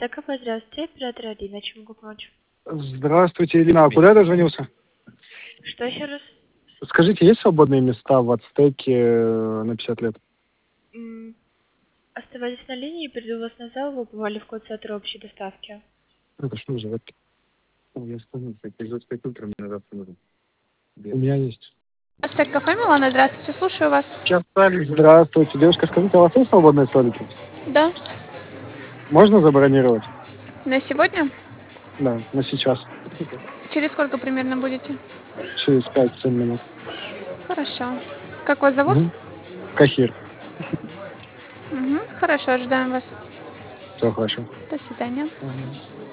ТКП, здравствуйте, оператор Алина, чем могу помочь? Здравствуйте, Ирина. А куда я дозвонился? Что еще раз? Скажите, есть свободные места в Ацтеке на 50 лет? М, Оставайтесь на линии, приду вас на зал, вы попали в код-центра общей доставки. Это что за ветки? Я вспомнил, эпизод 5 утром мне завтра нужен. У меня есть. Ацтек кафе Милана, здравствуйте, слушаю вас. Здравствуйте. Девушка, скажите, а у вас есть свободные столики? Да, Можно забронировать? на сегодня? Да, на сейчас. Через сколько примерно будете? Через 5-7 минут. Хорошо. Как вас зовут? Угу. Кахир. Хорошо, ожидаем вас. Все хорошо. До свидания. Мгм.